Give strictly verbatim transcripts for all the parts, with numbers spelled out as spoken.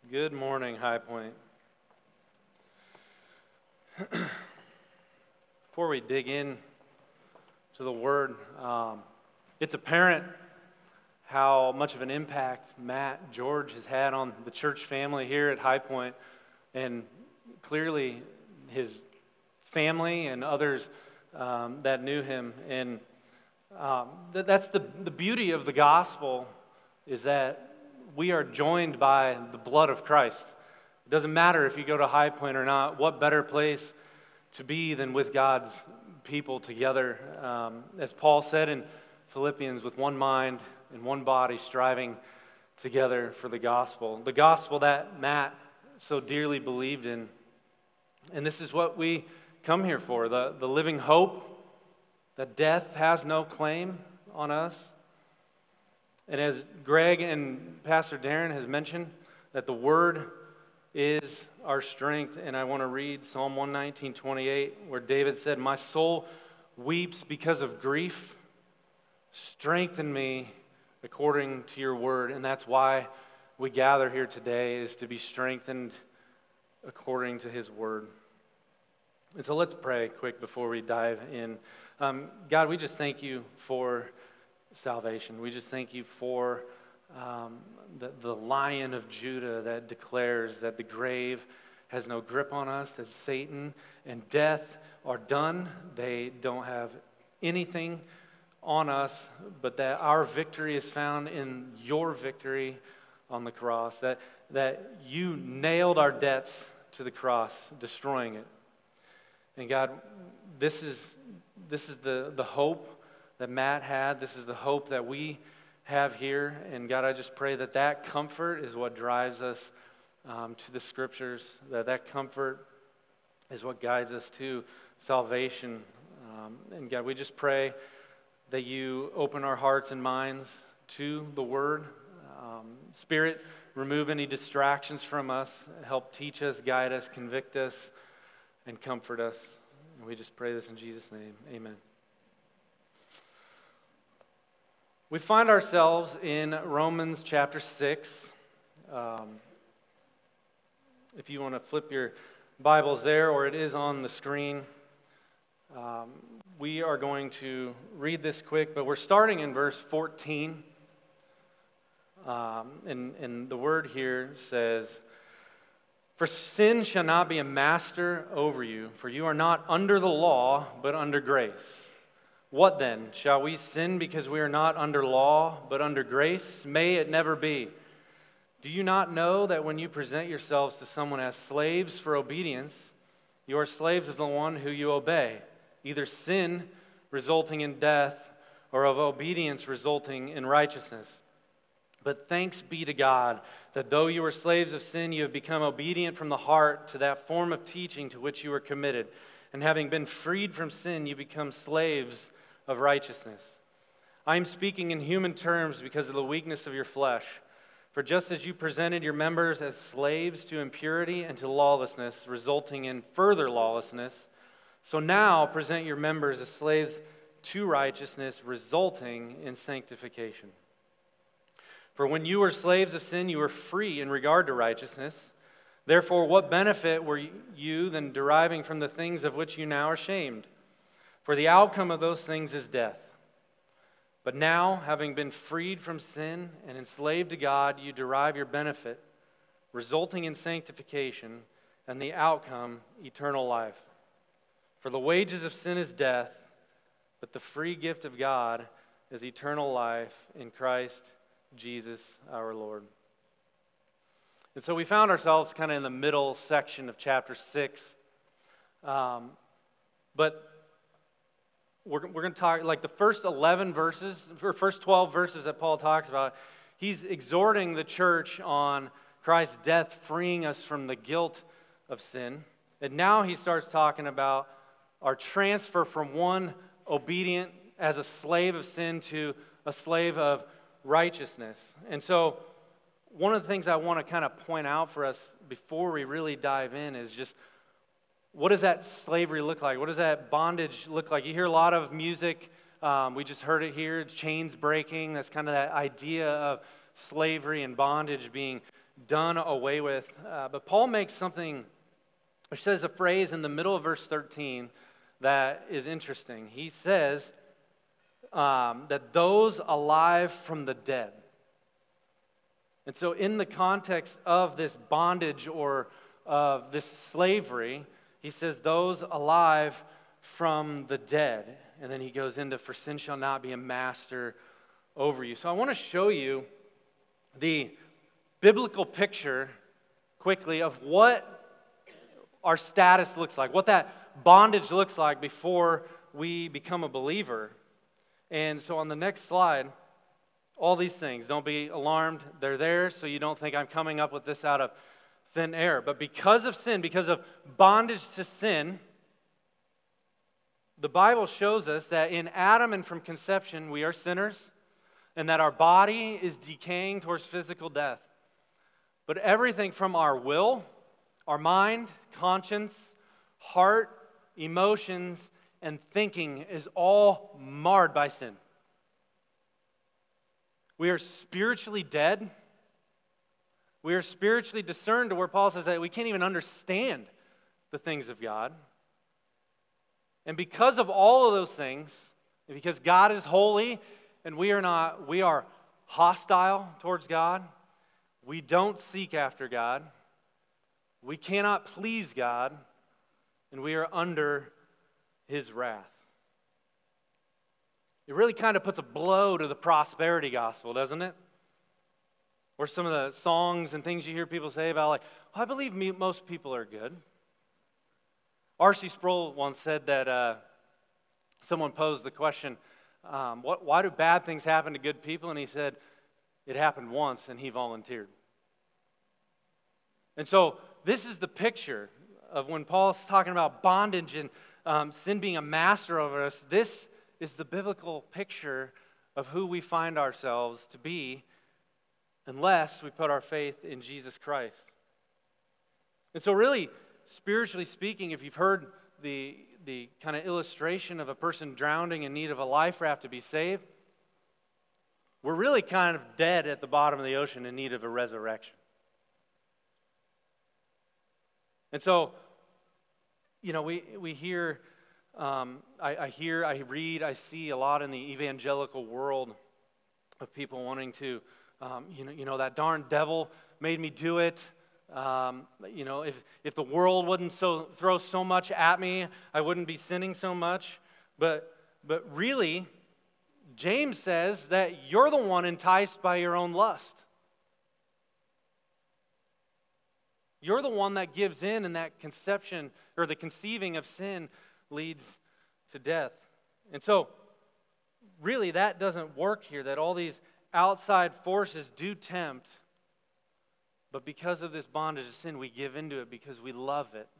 Good morning, High Point. Before we dig in to the Word, um, it's apparent how much of an impact Matt George has had on the church family here at High Point, and clearly his family and others um, that knew him. And um, th- that's the, the beauty of the gospel, is that we are joined by the blood of Christ. It doesn't matter if you go to High Point or not. What better place to be than with God's people together? Um, as Paul said in Philippians, with one mind and one body striving together for the gospel. The gospel that Matt so dearly believed in. And this is what we come here for, the, the living hope that death has no claim on us. And as Greg and Pastor Darren has mentioned, that the Word is our strength. And I want to read Psalm one nineteen, twenty-eight, where David said, "My soul weeps because of grief. Strengthen me according to your word." And that's why we gather here today, is to be strengthened according to his word. And so let's pray quick before we dive in. Um, God, we just thank you for salvation. We just thank you for um, the, the Lion of Judah that declares that the grave has no grip on us, that Satan and death are done. They don't have anything on us, but that our victory is found in your victory on the cross, that, that you nailed our debts to the cross, destroying it. And God, this is, this is the, the hope that Matt had. This is the hope that we have here. And God, I just pray that that comfort is what drives us um, to the Scriptures, that that comfort is what guides us to salvation. Um, and God, we just pray that you open our hearts and minds to the Word. Um, Spirit, remove any distractions from us. Help teach us, guide us, convict us, and comfort us. And we just pray this in Jesus' name. Amen. We find ourselves in Romans chapter six. Um, if you want to flip your Bibles there, or it is on the screen. Um, we are going to read this quick, but we're starting in verse fourteen. Um, and, and the word here says, "For sin shall not be a master over you, for you are not under the law, but under grace. What then? Shall we sin because we are not under law, but under grace? May it never be. Do you not know that when you present yourselves to someone as slaves for obedience, you are slaves of the one who you obey, either sin resulting in death, or of obedience resulting in righteousness? But thanks be to God that though you were slaves of sin, you have become obedient from the heart to that form of teaching to which you were committed. And having been freed from sin, you become slaves of righteousness. I am speaking in human terms because of the weakness of your flesh. For just as you presented your members as slaves to impurity and to lawlessness, resulting in further lawlessness, so now present your members as slaves to righteousness, resulting in sanctification. For when you were slaves of sin, you were free in regard to righteousness. Therefore, what benefit were you than deriving from the things of which you now are ashamed? For the outcome of those things is death. But now, having been freed from sin and enslaved to God, you derive your benefit, resulting in sanctification, and the outcome, eternal life. For the wages of sin is death, but the free gift of God is eternal life in Christ Jesus our Lord." And so we found ourselves kind of in the middle section of chapter six. Um, but we're, we're going to talk, like the first eleven verses, or first twelve verses that Paul talks about, he's exhorting the church on Christ's death, freeing us from the guilt of sin. And now he starts talking about our transfer from one obedient as a slave of sin to a slave of righteousness. And so one of the things I want to kind of point out for us before we really dive in is just, what does that slavery look like? What does that bondage look like? You hear a lot of music. Um, we just heard it here, chains breaking. That's kind of that idea of slavery and bondage being done away with. Uh, but Paul makes something, or says a phrase in the middle of verse thirteen that is interesting. He says um, that those alive from the dead. And so in the context of this bondage or of uh, this slavery, he says those alive from the dead. And then he goes into, for sin shall not be a master over you. So I want to show you the biblical picture quickly of what our status looks like, what that bondage looks like before we become a believer. And so on the next slide, all these things, don't be alarmed, they're there, so you don't think I'm coming up with this out of thin air. But because of sin, because of bondage to sin, the Bible shows us that in Adam and from conception we are sinners, and that our body is decaying towards physical death. But everything from our will, our mind, conscience, heart, emotions, and thinking is all marred by sin. We are spiritually dead. We are spiritually discerned to where Paul says that we can't even understand the things of God. And because of all of those things, and because God is holy and we are not, we are hostile towards God, we don't seek after God, we cannot please God, and we are under His wrath. It really kind of puts a blow to the prosperity gospel, doesn't it? Or some of the songs and things you hear people say about, like, well, I believe me, most people are good. R C Sproul once said that uh, someone posed the question, um, what, why do bad things happen to good people? And he said, it happened once and he volunteered. And so this is the picture of when Paul's talking about bondage and um, sin being a master over us. This is the biblical picture of who we find ourselves to be unless we put our faith in Jesus Christ. And so really, spiritually speaking, if you've heard the, the kind of illustration of a person drowning in need of a life raft to be saved, we're really kind of dead at the bottom of the ocean in need of a resurrection. And so, you know, we, we hear, um, I, I hear, I read, I see a lot in the evangelical world of people wanting to, um, you know, you know, that darn devil made me do it. Um, you know, if, if the world wouldn't so throw so much at me, I wouldn't be sinning so much. But, but really, James says that you're the one enticed by your own lust. You're the one that gives in, and that conception, or the conceiving of sin leads to death. And so, really, that doesn't work here, that all these outside forces do tempt, but because of this bondage of sin, we give into it because we love it.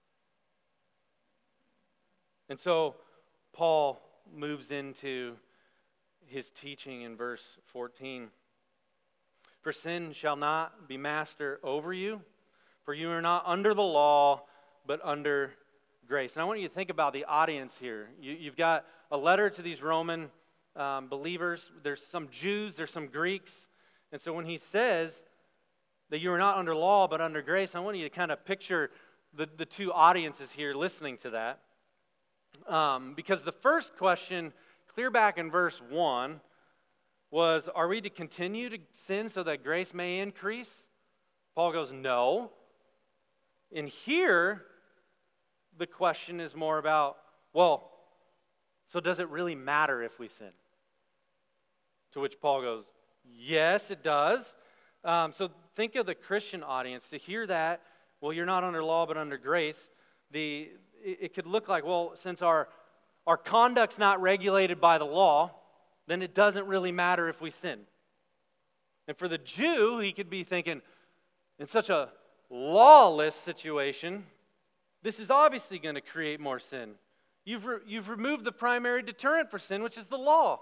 And so, Paul moves into his teaching in verse fourteen. For sin shall not be master over you, for you are not under the law, but under grace. And I want you to think about the audience here. You, you've got a letter to these Roman um, believers. There's some Jews, there's some Greeks. And so when he says that you are not under law, but under grace, I want you to kind of picture the, the two audiences here listening to that. Um, because the first question, clear back in verse one, was, are we to continue to sin so that grace may increase? Paul goes, no. And here, the question is more about, well, so does it really matter if we sin? To which Paul goes, yes, it does. Um, so think of the Christian audience. To hear that, well, you're not under law but under grace, the it, it could look like, well, since our, our conduct's not regulated by the law, then it doesn't really matter if we sin. And for the Jew, he could be thinking, in such a lawless situation, this is obviously going to create more sin. You've, re- you've removed the primary deterrent for sin, which is the law.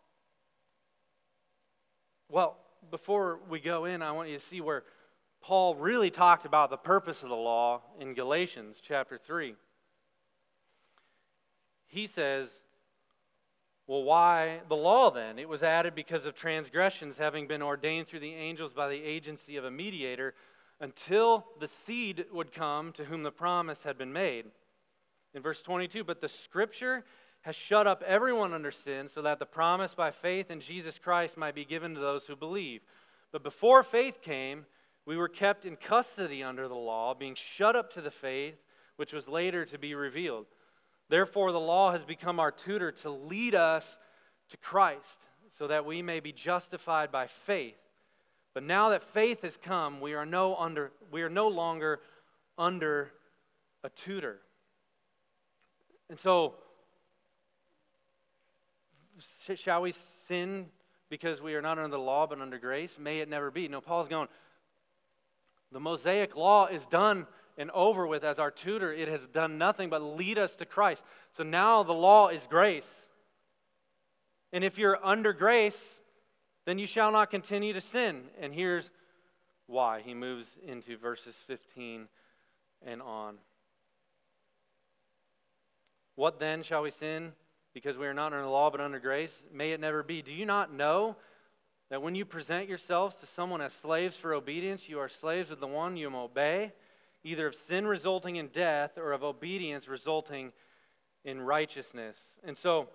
Well, before we go in, I want you to see where Paul really talked about the purpose of the law in Galatians chapter three. He says, Well, why the law then? It was added because of transgressions having been ordained through the angels by the agency of a mediator until the seed would come to whom the promise had been made. In verse twenty-two, but the Scripture has shut up everyone under sin so that the promise by faith in Jesus Christ might be given to those who believe. But before faith came, we were kept in custody under the law, being shut up to the faith which was later to be revealed. Therefore, the law has become our tutor to lead us to Christ, so that we may be justified by faith. But now that faith has come, we are no under we are no longer under a tutor. And so, shall we sin because we are not under the law but under grace? May it never be. No, Paul's going, the Mosaic law is done and over with as our tutor. It has done nothing but lead us to Christ. So now the law is grace. And if you're under grace, then you shall not continue to sin. And here's why. He moves into verses fifteen and on. What then shall we sin? Because we are not under the law but under grace? May it never be. Do you not know that when you present yourselves to someone as slaves for obedience, you are slaves of the one you obey, either of sin resulting in death or of obedience resulting in righteousness? And so,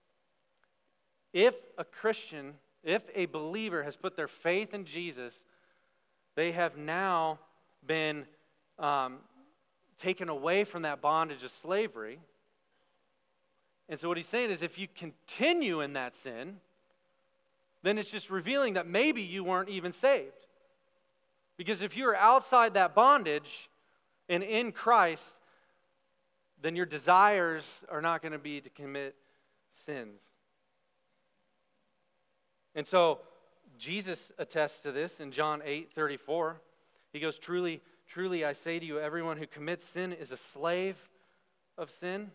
if a Christian, if a believer has put their faith in Jesus, they have now been um, taken away from that bondage of slavery. And so what he's saying is if you continue in that sin, then it's just revealing that maybe you weren't even saved. Because if you're outside that bondage and in Christ, then your desires are not going to be to commit sins. And so Jesus attests to this in John eight thirty-four. He goes, Truly, truly I say to you, everyone who commits sin is a slave of sin.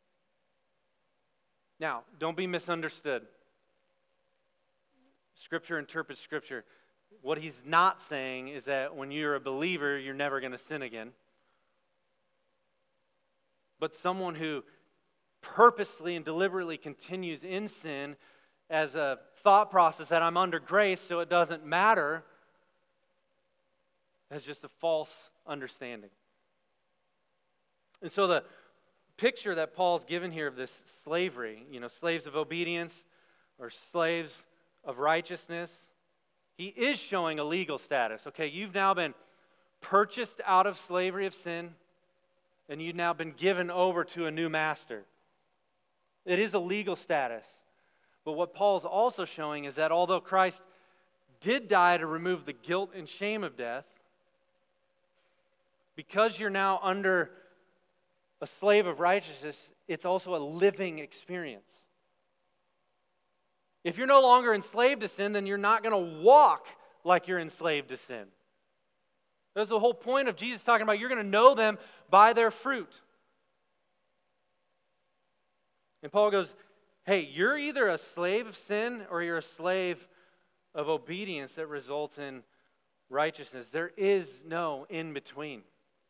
Now, don't be misunderstood. Scripture interprets Scripture. What he's not saying is that when you're a believer, you're never going to sin again. But someone who purposely and deliberately continues in sin as a thought process that I'm under grace so it doesn't matter, that's just a false understanding. And so the picture that Paul's given here of this slavery, you know, slaves of obedience or slaves of righteousness, he is showing a legal status. Okay, you've now been purchased out of slavery of sin, and you've now been given over to a new master. It is a legal status. But what Paul's also showing is that although Christ did die to remove the guilt and shame of death, because you're now under a slave of righteousness, it's also a living experience. If you're no longer enslaved to sin, then you're not going to walk like you're enslaved to sin. That's the whole point of Jesus talking about you're going to know them by their fruit. And Paul goes, hey, you're either a slave of sin or you're a slave of obedience that results in righteousness. There is no in between.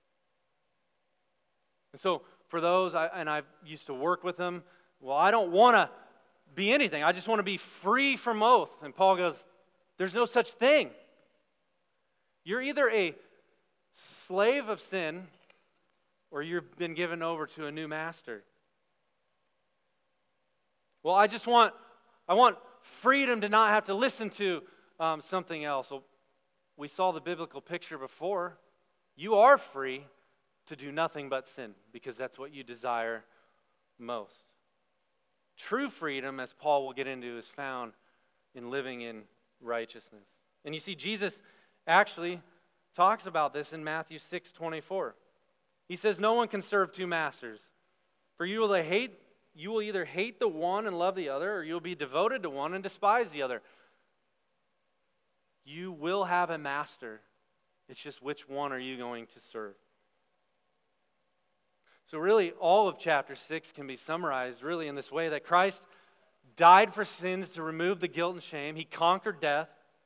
And so for those, I, and I used to work with them, well, I don't want to be anything. I just want to be free from oath. And Paul goes, there's no such thing. You're either a slave of sin or you've been given over to a new master. Well, I just want, I want freedom to not have to listen to um, something else. Well, we saw the biblical picture before. You are free to do nothing but sin because that's what you desire most. True freedom, as Paul will get into, is found in living in righteousness. And you see, Jesus actually talks about this in Matthew six twenty-four. He says, no one can serve two masters, for you will hate You will either hate the one and love the other, or you'll be devoted to one and despise the other. You will have a master. It's just which one are you going to serve? So really, all of chapter six can be summarized really in this way, that Christ died for sins to remove the guilt and shame. He conquered death.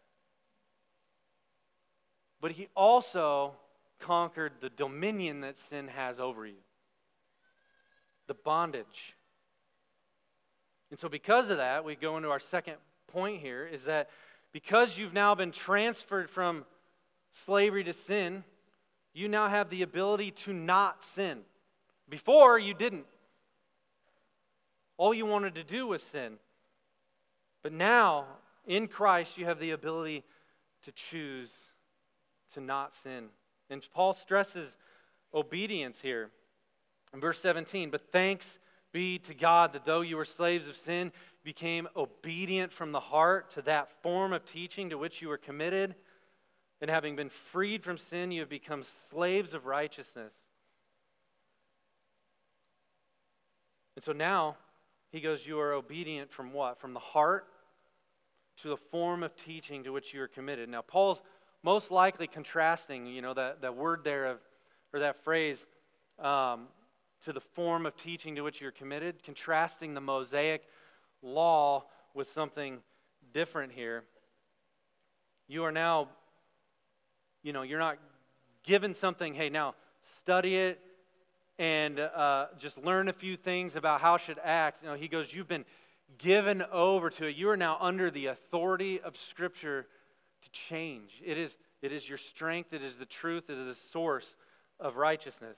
But he also conquered the dominion that sin has over you. The bondage. And so because of that, we go into our second point here, is that because you've now been transferred from slavery to sin, you now have the ability to not sin. Before, you didn't. All you wanted to do was sin. But now, in Christ, you have the ability to choose to not sin. And Paul stresses obedience here in verse seventeen. But thanks be to God that though you were slaves of sin, you became obedient from the heart to that form of teaching to which you were committed. And having been freed from sin, you have become slaves of righteousness. And so now, he goes, you are obedient from what? From the heart to the form of teaching to which you are committed. Now, Paul's most likely contrasting, you know, that, that word there of, or that phrase, um, to the form of teaching to which you're committed, contrasting the Mosaic law with something different here. You are now, you know, you're not given something, hey, now study it and uh, just learn a few things about how it should act. You know, he goes, you've been given over to it. You are now under the authority of Scripture to change. It is, it is your strength, it is the truth, it is the source of righteousness.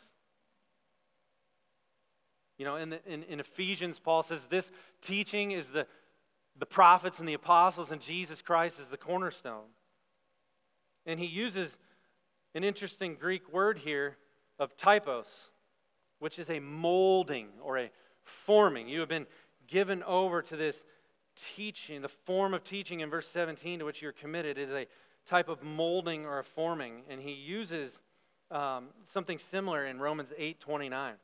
You know, in, the, in, in Ephesians, Paul says this teaching is the, the prophets and the apostles, and Jesus Christ is the cornerstone. And he uses an interesting Greek word here of typos, which is a molding or a forming. You have been given over to this teaching. The form of teaching in verse seventeen to which you're committed is a type of molding or a forming. And he uses um, something similar in Romans eight twenty-nine.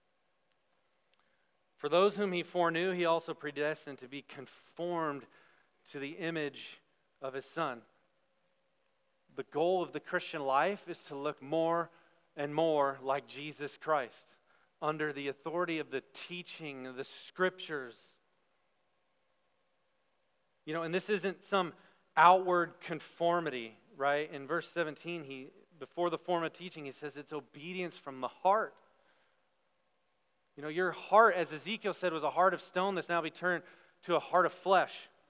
For those whom he foreknew, he also predestined to be conformed to the image of his Son. The goal of the Christian life is to look more and more like Jesus Christ, under the authority of the teaching of the Scriptures. You know, and this isn't some outward conformity, right? In verse seventeen, he before the form of teaching, he says it's obedience from the heart. You know, your heart, as Ezekiel said, was a heart of stone that's now be turned to a heart of flesh.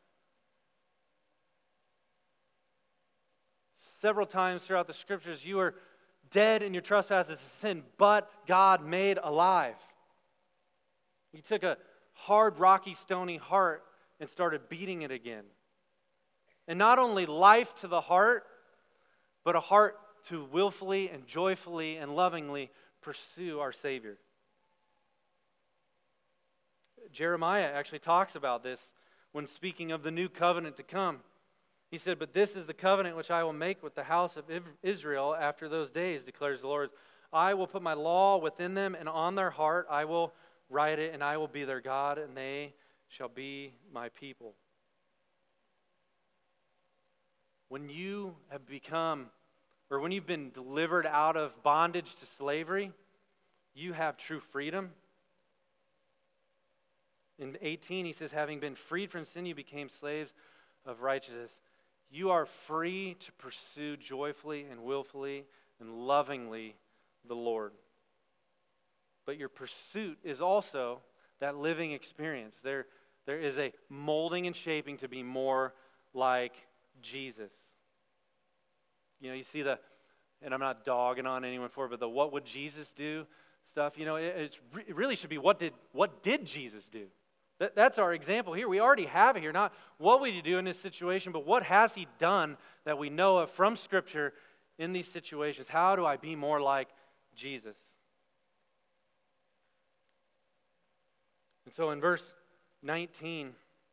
Several times throughout the Scriptures, you are dead in your trespasses and sin, but God made alive. He took a hard, rocky, stony heart and started beating it again. And not only life to the heart, but a heart to willfully and joyfully and lovingly pursue our Savior. Jeremiah actually talks about this when speaking of the new covenant to come. He said, but this is the covenant which I will make with the house of Israel after those days, declares the Lord. I will put my law within them, and on their heart I will write it, and I will be their God, and they shall be my people. When you have become, or when you've been delivered out of bondage to slavery, you have true freedom. In eighteen, he says, having been freed from sin, you became slaves of righteousness. You are free to pursue joyfully and willfully and lovingly the Lord. But your pursuit is also that living experience. There, there is a molding and shaping to be more like Jesus. You know, you see the, and I'm not dogging on anyone for it, but the what would Jesus do stuff, you know, it, it's, it really should be what did, what did Jesus do? That, that's our example here. We already have it here. Not what would you do in this situation, but what has he done that we know of from Scripture in these situations? How do I be more like Jesus? And so in verse nineteen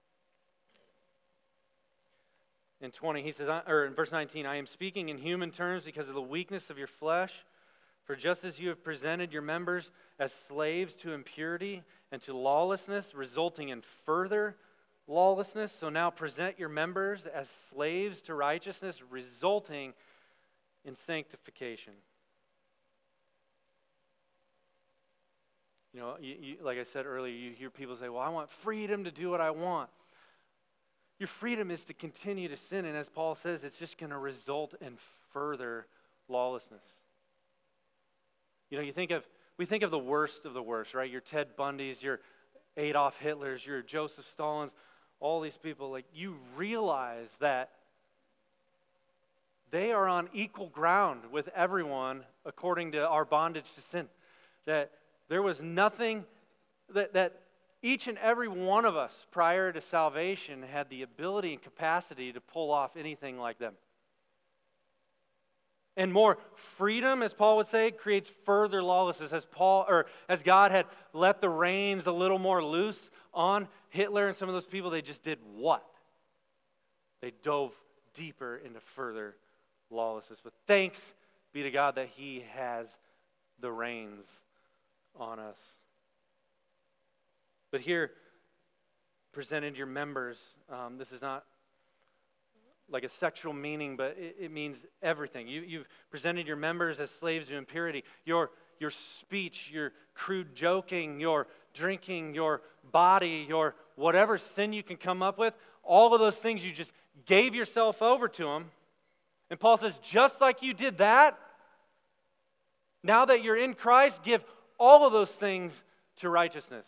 and twenty, he says, or in verse nineteen, I am speaking in human terms because of the weakness of your flesh. For just as you have presented your members as slaves to impurity and to lawlessness, resulting in further lawlessness, so now present your members as slaves to righteousness, resulting in sanctification. You know, you, you, like I said earlier, you hear people say, well, I want freedom to do what I want. Your freedom is to continue to sin, and as Paul says, it's just going to result in further lawlessness. You know, you think of, we think of the worst of the worst, right? Your Ted Bundys, your, Adolf Hitlers, your Joseph Stalins, all these people, like you realize that they are on equal ground with everyone according to our bondage to sin. That there was nothing that, that each and every one of us prior to salvation had the ability and capacity to pull off anything like them. And more freedom, as Paul would say, creates further lawlessness. As Paul or as God had let the reins a little more loose on Hitler and some of those people, they just did what? They dove deeper into further lawlessness. But thanks be to God that He has the reins on us. But here, presented your members, um, this is not like a sexual meaning, but it, it means everything. You, you've presented your members as slaves to impurity. Your, your speech, your crude joking, your drinking, your body, your whatever sin you can come up with, all of those things you just gave yourself over to Him. And Paul says, just like you did that, now that you're in Christ, give all of those things to righteousness.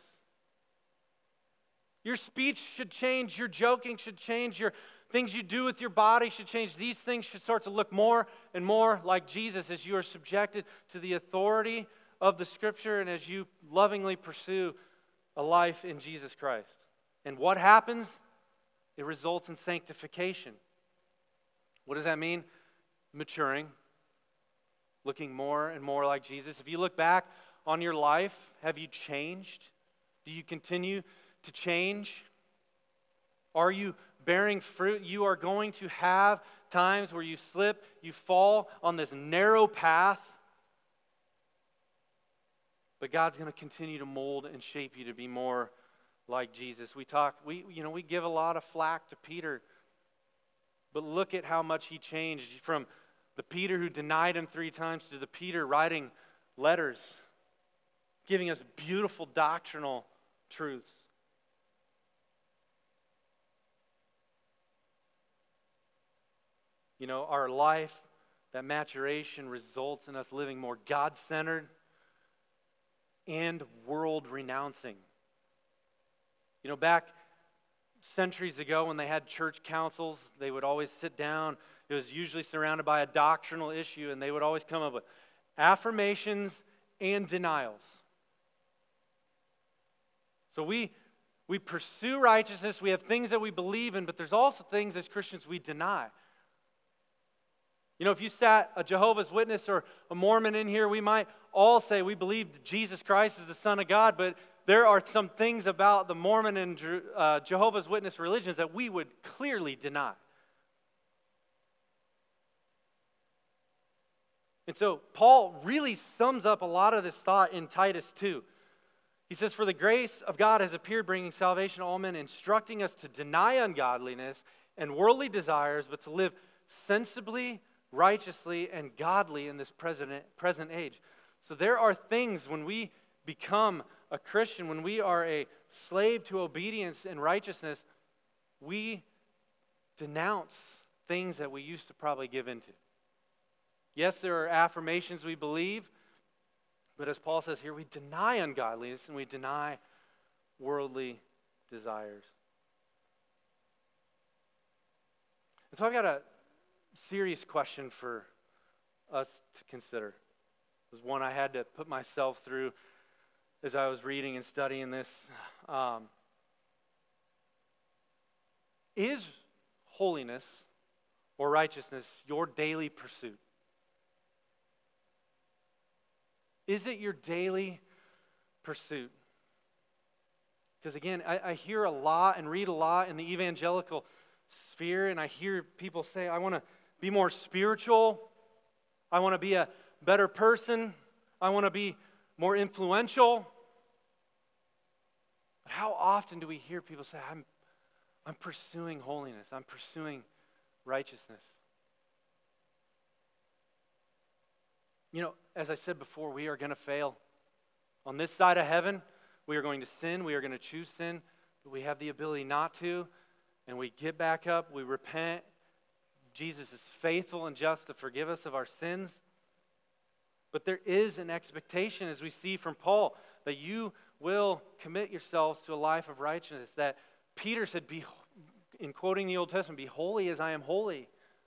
Your speech should change, your joking should change, your things you do with your body should change. These things should start to look more and more like Jesus as you are subjected to the authority of the Scripture and as you lovingly pursue a life in Jesus Christ. And what happens? It results in sanctification. What does that mean? Maturing, looking more and more like Jesus. If you look back on your life, have you changed? Do you continue to change? Are you bearing fruit? You are going to have times where you slip, you fall on this narrow path, but God's going to continue to mold and shape you to be more like Jesus. We talk, we you know, we give a lot of flack to Peter, but look at how much he changed from the Peter who denied Him three times to the Peter writing letters, giving us beautiful doctrinal truths. You know, our life, that maturation results in us living more God-centered and world-renouncing. You know, back centuries ago when they had church councils, they would always sit down. It was usually surrounded by a doctrinal issue, and they would always come up with affirmations and denials. So we, we pursue righteousness. We have things that we believe in, but there's also things as Christians we deny. You know, if you sat a Jehovah's Witness or a Mormon in here, we might all say we believe that Jesus Christ is the Son of God, but there are some things about the Mormon and uh, Jehovah's Witness religions that we would clearly deny. And so Paul really sums up a lot of this thought in Titus two. He says, "For the grace of God has appeared, bringing salvation to all men, instructing us to deny ungodliness and worldly desires, but to live sensibly, righteously, and godly in this present, present age." So there are things when we become a Christian, when we are a slave to obedience and righteousness, we denounce things that we used to probably give into. Yes, there are affirmations we believe, but as Paul says here, we deny ungodliness and we deny worldly desires. And so I've got a serious question for us to consider. It was one I had to put myself through as I was reading and studying this. Um, is holiness or righteousness your daily pursuit? Is it your daily pursuit? Because again, I, I hear a lot and read a lot in the evangelical sphere, and I hear people say, I want to be more spiritual. I want to be a better person. I want to be more influential. But how often do we hear people say, I'm, I'm pursuing holiness. I'm pursuing righteousness. You know, as I said before, we are going to fail. On this side of heaven, we are going to sin. We are going to choose sin. But we have the ability not to. And we get back up. We repent. Jesus is faithful and just to forgive us of our sins. But there is an expectation, as we see from Paul, that you will commit yourselves to a life of righteousness. That Peter said, be, in quoting the Old Testament, be holy as I am holy.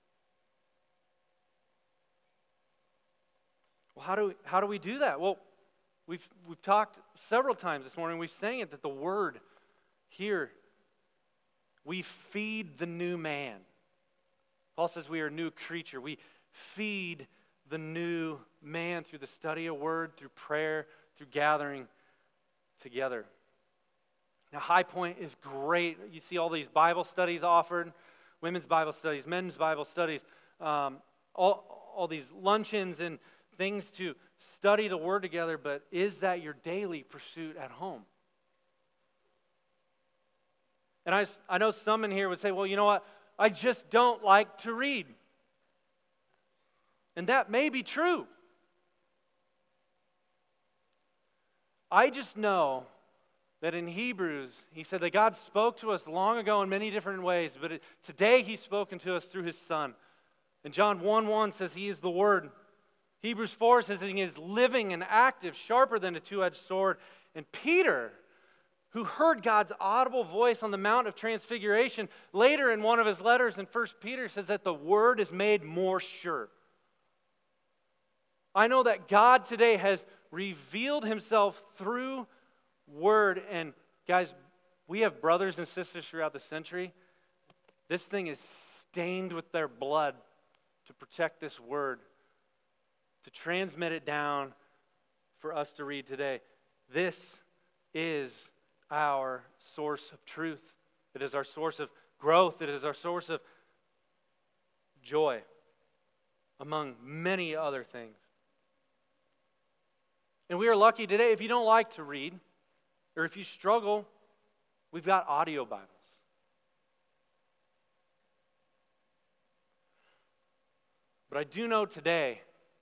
Well, how do we, how do we do that? Well, we've, we've talked several times this morning. We sang it that the word here, we feed the new man. Paul says we are a new creature. We feed the new man through the study of word, through prayer, through gathering together. Now, High Point is great. You see all these Bible studies offered, women's Bible studies, men's Bible studies, um, all, all these luncheons and things to study the word together, but is that your daily pursuit at home? And I, I know some in here would say, well, you know what? I just don't like to read. And that may be true. I just know that in Hebrews, he said that God spoke to us long ago in many different ways, but it, today he's spoken to us through his Son. And John one one says he is the Word. Hebrews four says he is living and active, sharper than a two-edged sword. And Peter, who heard God's audible voice on the Mount of Transfiguration, later in one of his letters in First Peter says that the Word is made more sure. I know that God today has revealed himself through Word. And guys, we have brothers and sisters throughout the century. This thing is stained with their blood to protect this Word, to transmit it down for us to read today. This is our source of truth. It is our source of growth. It is our source of joy, among many other things. And we are lucky today, if you don't like to read, or if you struggle, we've got audio Bibles. But I do know today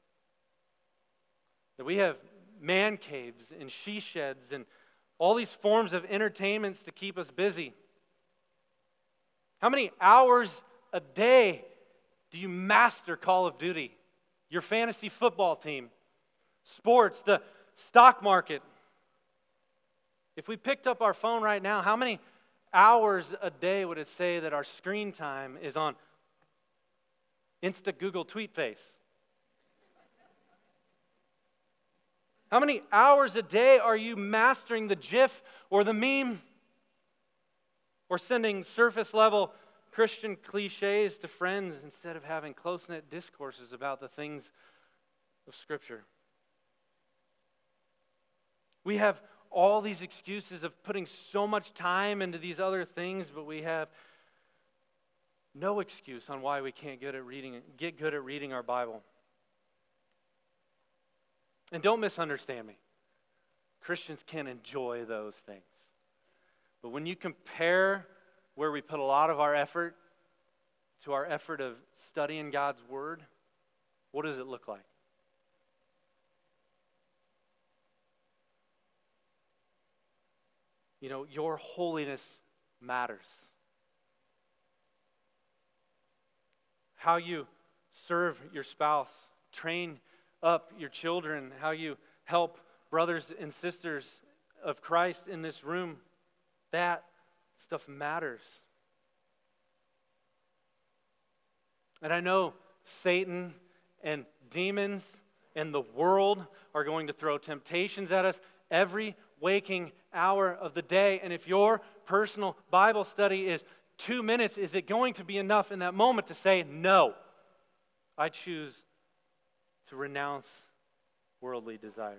that we have man caves and she sheds and all these forms of entertainments to keep us busy. How many hours a day do you master Call of Duty? Your fantasy football team, sports, the stock market. If we picked up our phone right now, how many hours a day would it say that our screen time is on Insta, Google, Tweet Face? How many hours a day are you mastering the GIF or the meme? Or sending surface level Christian cliches to friends instead of having close-knit discourses about the things of Scripture? We have all these excuses of putting so much time into these other things, but we have no excuse on why we can't get at reading, get good at reading our Bible. And don't misunderstand me. Christians can enjoy those things. But when you compare where we put a lot of our effort to our effort of studying God's Word, what does it look like? You know, your holiness matters. How you serve your spouse, train up your children, how you help brothers and sisters of Christ in this room, that stuff matters. And I know Satan and demons and the world are going to throw temptations at us every waking hour of the day. And if your personal Bible study is two minutes, is it going to be enough in that moment to say, no, I choose to renounce worldly desires?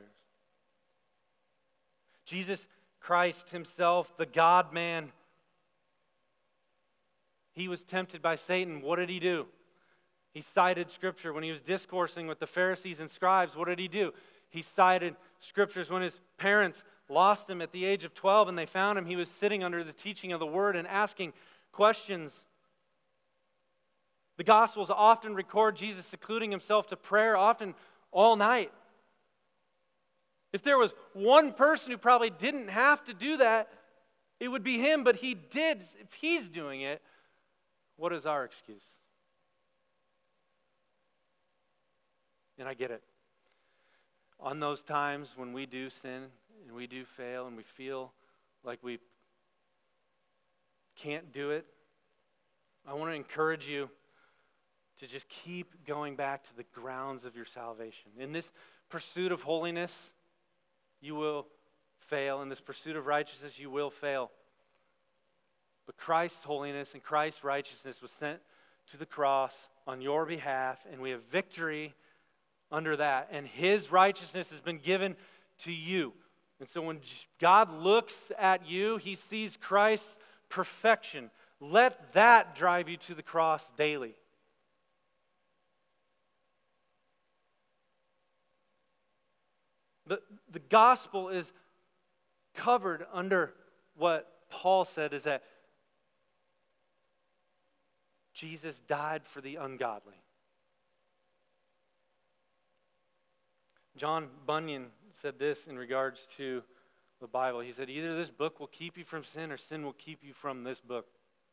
Jesus Christ himself, the God-man, he was tempted by Satan. What did he do? He cited Scripture. When he was discoursing with the Pharisees and scribes, what did he do? He cited Scriptures. When his parents lost him at the age of twelve and they found him, he was sitting under the teaching of the Word and asking questions. The Gospels often record Jesus secluding himself to prayer, often all night. If there was one person who probably didn't have to do that, it would be him, but he did. If he's doing it, what is our excuse? And I get it. On those times when we do sin and we do fail and we feel like we can't do it, I want to encourage you to just keep going back to the grounds of your salvation. In this pursuit of holiness, you will fail. In this pursuit of righteousness, you will fail. But Christ's holiness and Christ's righteousness was sent to the cross on your behalf, and we have victory under that. And His righteousness has been given to you. And so when God looks at you, He sees Christ's perfection. Let that drive you to the cross daily. The, the gospel is covered under what Paul said is that Jesus died for the ungodly. John Bunyan said this in regards to the Bible. He said, either this book will keep you from sin or sin will keep you from this book.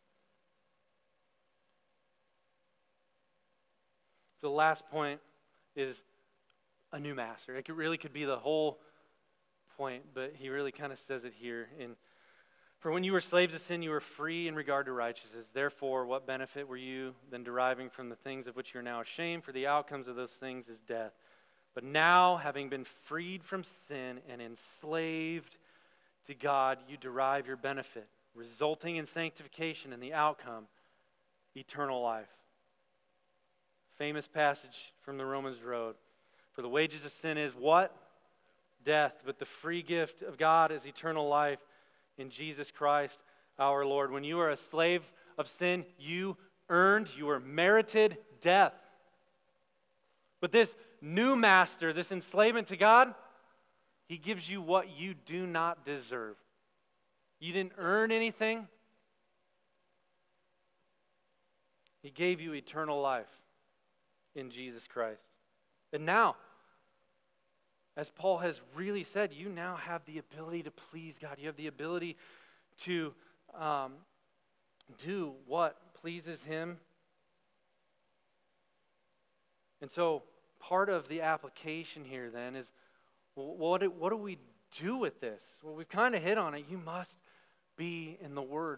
So the last point is a new master. It could, really could be the whole point, but he really kind of says it here. In, For when you were slaves of sin, you were free in regard to righteousness. Therefore, what benefit were you then deriving from the things of which you are now ashamed? For the outcomes of those things is death. But now, having been freed from sin and enslaved to God, you derive your benefit, resulting in sanctification and the outcome, eternal life. Famous passage from the Romans Road. For the wages of sin is what? Death. But the free gift of God is eternal life in Jesus Christ our Lord. When you are a slave of sin, you earned, you were merited death. But this new master, this enslavement to God, He gives you what you do not deserve. You didn't earn anything. He gave you eternal life in Jesus Christ. And now, as Paul has really said, you now have the ability to please God. You have the ability to um, do what pleases Him. And so part of the application here then is, what do, what do we do with this? Well, we've kind of hit on it. You must be in the Word.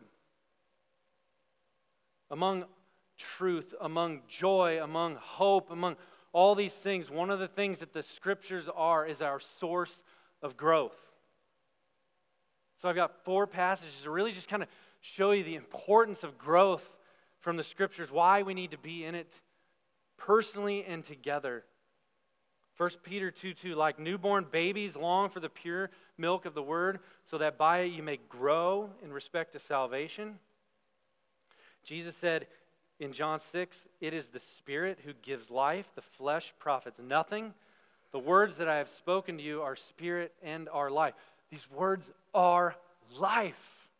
Among truth, among joy, among hope, among all these things, one of the things that the Scriptures are is our source of growth. So I've got four passages to really just kind of show you the importance of growth from the Scriptures, why we need to be in it personally and together. First Peter two two, like newborn babies long for the pure milk of the Word, so that by it you may grow in respect to salvation. Jesus said in John six, it is the Spirit who gives life, the flesh profits nothing. The words that I have spoken to you are spirit and are life. These words are life.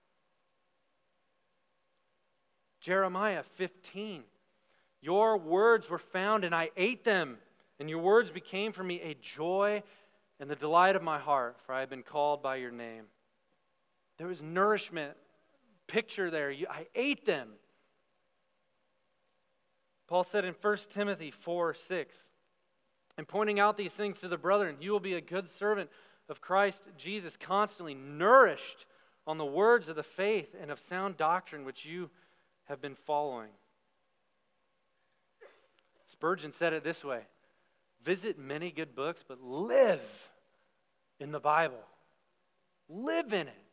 Jeremiah fifteen, your words were found and I ate them, and your words became for me a joy and the delight of my heart, for I have been called by your name. There was nourishment, picture there. You, I ate them. Paul said in First Timothy four six, and pointing out these things to the brethren, you will be a good servant of Christ Jesus, constantly nourished on the words of the faith and of sound doctrine which you have been following. Spurgeon said it this way, visit many good books, but live in the Bible. Live in it.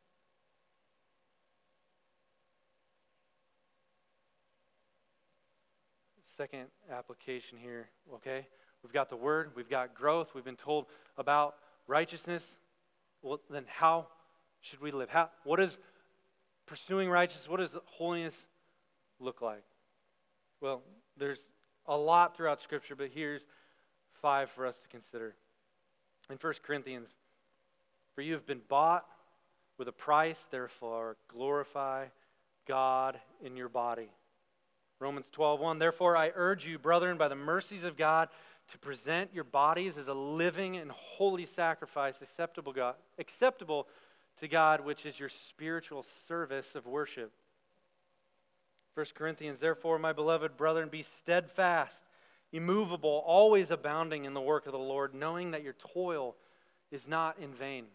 Second application here, okay? We've got the Word, we've got growth, we've been told about righteousness. Well, then how should we live? How? What is pursuing righteousness, what does holiness look like? Well, there's a lot throughout Scripture, but here's five for us to consider. In First Corinthians, for you have been bought with a price, therefore glorify God in your body. Romans twelve one, therefore I urge you, brethren, by the mercies of God, to present your bodies as a living and holy sacrifice, acceptable God, acceptable to God, which is your spiritual service of worship. First Corinthians, therefore, my beloved brethren, be steadfast, immovable, always abounding in the work of the Lord, knowing that your toil is not in vain.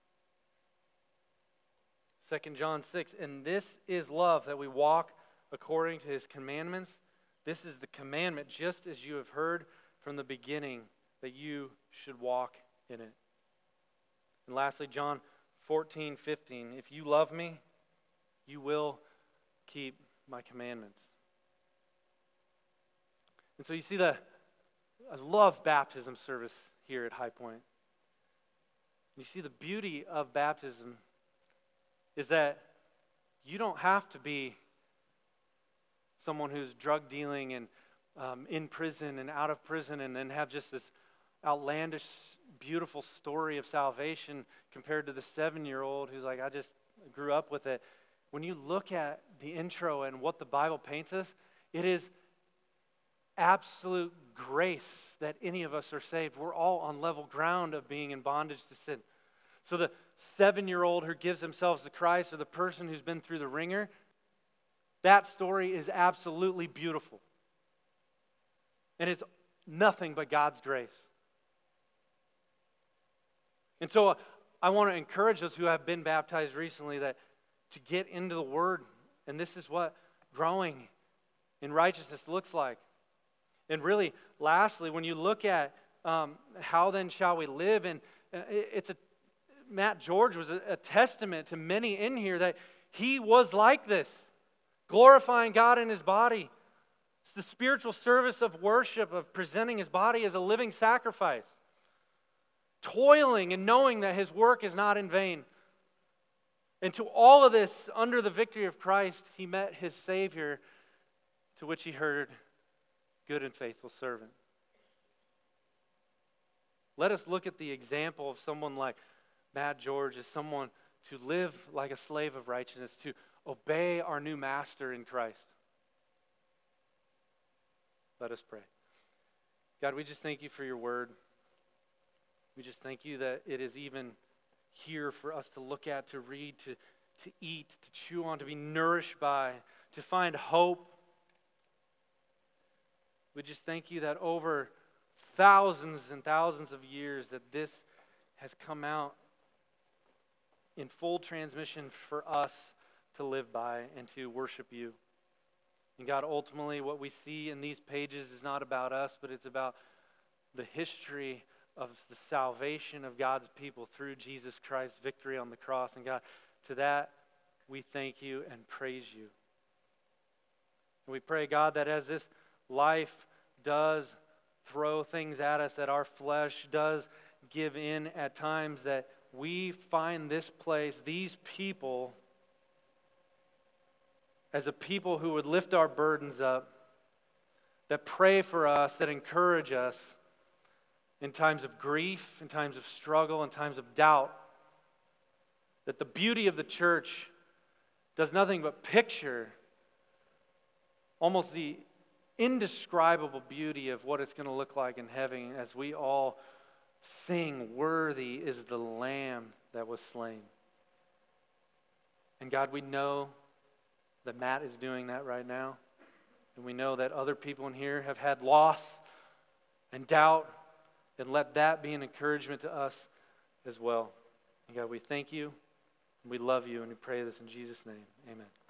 Second John six, and this is love, that we walk according to his commandments. This is the commandment, just as you have heard from the beginning, that you should walk in it. And lastly, John fourteen fifteen, if you love me, you will keep my commandments. And so you see the, I love baptism service here at High Point. You see the beauty of baptism is that you don't have to be someone who's drug dealing and um, in prison and out of prison and then have just this outlandish, beautiful story of salvation compared to the seven-year-old who's like, I just grew up with it. When you look at the intro and what the Bible paints us, it is absolute grace that any of us are saved. We're all on level ground of being in bondage to sin. So the seven-year-old who gives themselves to Christ, or the person who's been through the ringer, that story is absolutely beautiful. And it's nothing but God's grace. And so uh, I want to encourage those who have been baptized recently that to get into the Word. And this is what growing in righteousness looks like. And really, lastly, when you look at um, how then shall we live, and uh, it's a Matt George was a, a testament to many in here that he was like this, glorifying God in his body. It's the spiritual service of worship, of presenting his body as a living sacrifice, toiling and knowing that his work is not in vain. And to all of this, under the victory of Christ, he met his Savior, to which he heard, good and faithful servant. Let us look at the example of someone like Matt George as someone to live like a slave of righteousness, to obey our new master in Christ. Let us pray. God, we just thank you for your word. We just thank you that it is even here for us to look at, to read, to, to eat, to chew on, to be nourished by, to find hope. We just thank you that over thousands and thousands of years that this has come out in full transmission for us to live by and to worship you. And God, ultimately what we see in these pages is not about us, but it's about the history of the salvation of God's people through Jesus Christ's victory on the cross. And God, to that we thank you and praise you. And we pray, God, that as this life does throw things at us, that our flesh does give in at times, that we find this place, these people, as a people who would lift our burdens up, that pray for us, that encourage us in times of grief, in times of struggle, in times of doubt. That the beauty of the church does nothing but picture almost the indescribable beauty of what it's going to look like in heaven as we all sing, worthy is the Lamb that was slain. And God, we know that Matt is doing that right now. And we know that other people in here have had loss and doubt. And let that be an encouragement to us as well. And God, we thank you, and we love you, and we pray this in Jesus' name. Amen.